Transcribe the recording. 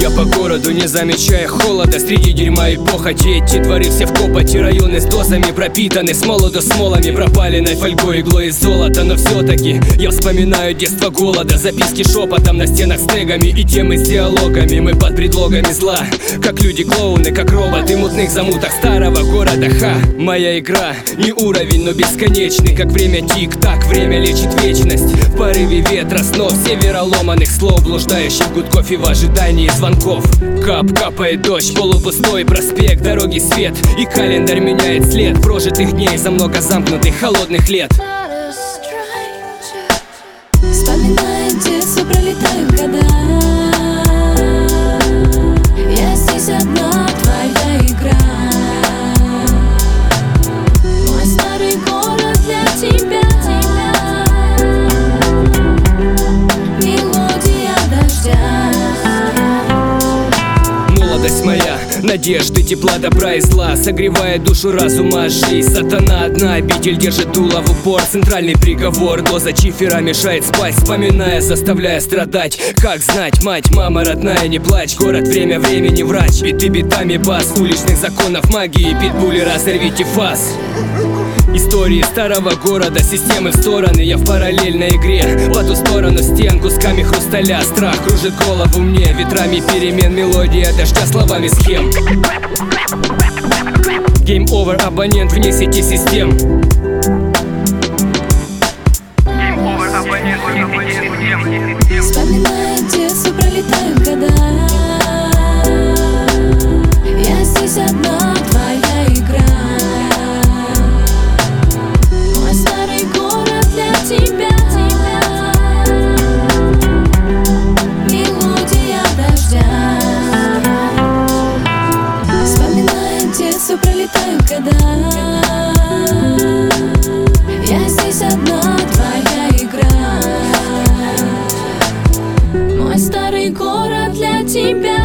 Я по городу, не замечая холода, среди дерьма и похоти. Эти дворы все в копоти, районы с дозами пропитаны, с молоду смолами, пропаленной фольгой, иглой из золота. Но все-таки я вспоминаю детство голода, записки шепотом на стенах с тегами и темы с диалогами. Мы под предлогами зла, как люди-клоуны, как роботы в мутных замутах старого города. Ха, моя игра не уровень, но бесконечный, как время тик-так, время лечит вечность. В порыве ветра снов, североломанных слов, блуждающих гудков и в ожидании звонков. Капает дождь, полупустой проспект, дороги свет, и календарь меняет след прожитых дней за много замкнутых холодных лет. Вспоминая детство, пролетают года. Я здесь одна, твоя игра. Мой старый город для тебя. Мелодия дождя. Молодость моя, надежды, тепла, добра и зла, согревает душу разума жизнь. Сатана одна обитель держит дуло в упор. Центральный приговор, доза чифера мешает спать, вспоминая, заставляя страдать. Как знать, мать, мама родная, не плачь. Город, время, времени врач. Биты битами бас, уличных законов магии, питбули, разорвите фас. Истории старого города, системы в стороны, я в параллельной игре. По ту сторону стен, кусками хрусталя. Страх кружит голову мне, ветрами перемен, мелодия дождя, словами схем. Game over, абонент вне сети систем. Вспоминая детство, пролетают года. Я здесь одна, твоя игра. Мой старый город для тебя. Мелодия дождя. Вспоминая детство, пролетают года. Я здесь одна, твоя игра. Мой старый город для тебя.